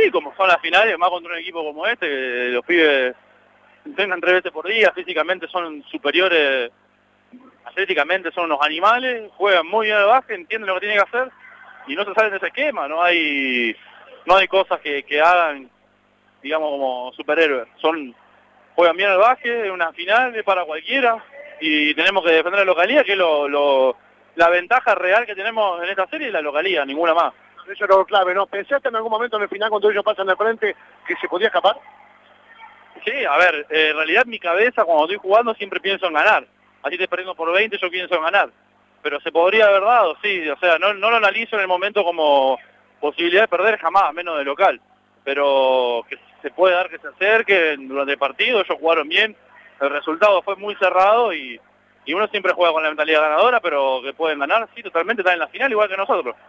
Sí, como son las finales, más contra un equipo como este, que los pibes entrenan 3 veces por día, físicamente son superiores, atléticamente son unos animales, juegan muy bien al básquet, entienden lo que tienen que hacer y no se salen de ese esquema, no hay cosas que hagan, digamos, como superhéroes. Juegan bien al básquet, es una final, es para cualquiera y tenemos que defender la localía, que es la ventaja real que tenemos en esta serie, es la localía, ninguna más. Eso es lo clave, ¿no? ¿Pensaste en algún momento en el final cuando ellos pasan de frente que se podía escapar? Sí, a ver, en realidad mi cabeza cuando estoy jugando siempre pienso en ganar. Así te perdiendo por 20, yo pienso en ganar. Pero se podría haber dado, sí, o sea, no lo analizo en el momento como posibilidad de perder jamás, menos de local. Pero que se puede dar que se acerquen durante el partido, ellos jugaron bien, el resultado fue muy cerrado y uno siempre juega con la mentalidad ganadora, pero que pueden ganar, sí, totalmente, están en la final igual que nosotros.